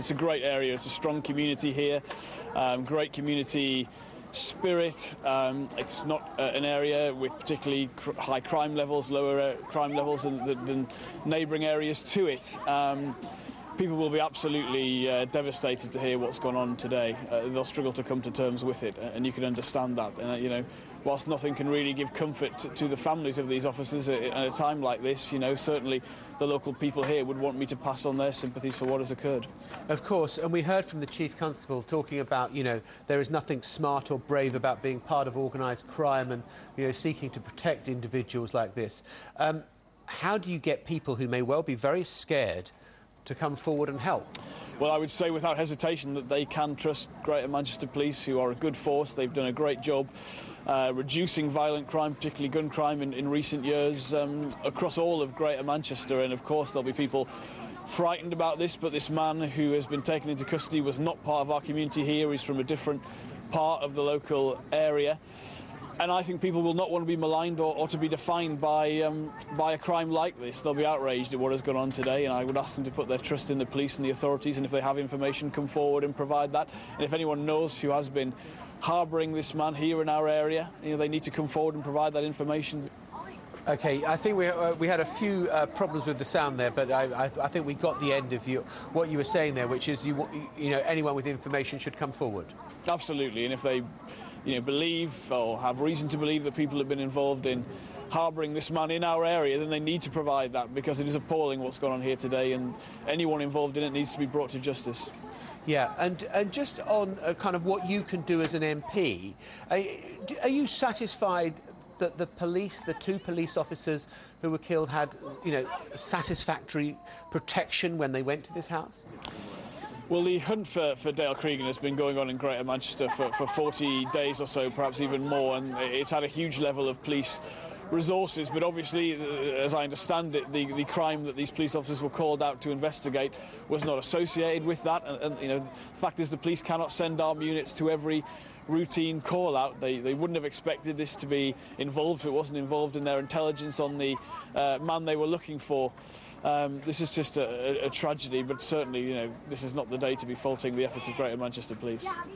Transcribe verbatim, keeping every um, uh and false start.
It's a great area, it's a strong community here, um, great community spirit. Um, it's not uh, an area with particularly cr high crime levels, lower uh, crime levels than, than, than neighbouring areas to it. Um, people will be absolutely uh, devastated to hear what's gone on today. Uh, they'll struggle to come to terms with it, and you can understand that. And, uh, you know, whilst nothing can really give comfort to, to the families of these officers at, at a time like this, you know, certainly the local people here would want me to pass on their sympathies for what has occurred. Of course, and we heard from the Chief Constable talking about, you know, there is nothing smart or brave about being part of organised crime and, you know, seeking to protect individuals like this. Um, how do you get people who may well be very scared to come forward and help? Well, I would say without hesitation that they can trust Greater Manchester Police, who are a good force. They've done a great job uh, reducing violent crime, particularly gun crime, in, in recent years um, across all of Greater Manchester. And of course there'll be people frightened about this, but this man who has been taken into custody was not part of our community here. He's from a different part of the local area. And I think people will not want to be maligned or, or to be defined by, um, by a crime like this. They'll be outraged at what has gone on today, and I would ask them to put their trust in the police and the authorities, and if they have information, come forward and provide that. And if anyone knows who has been harbouring this man here in our area, you know, they need to come forward and provide that information. OK, I think we, uh, we had a few uh, problems with the sound there, but I, I, I think we got the end of you, what you were saying there, which is you, you know, anyone with information should come forward. Absolutely, and if they you know, believe or have reason to believe that people have been involved in harbouring this man in our area, then they need to provide that, because it is appalling what's gone on here today, and anyone involved in it needs to be brought to justice. Yeah, and, and just on uh, kind of what you can do as an M P, are, are you satisfied that the police, the two police officers who were killed, had, you know, satisfactory protection when they went to this house? Well, the hunt for, for Dale Cregan has been going on in Greater Manchester for, for forty days or so, perhaps even more, and it's had a huge level of police resources. But obviously, as I understand it, the, the crime that these police officers were called out to investigate was not associated with that. And, and you know, the fact is the police cannot send armed units to every routine call-out. They, they wouldn't have expected this to be involved if it wasn't involved in their intelligence on the uh, man they were looking for. Um, this is just a, a, a tragedy, but certainly, you know, this is not the day to be faulting the efforts of Greater Manchester Police.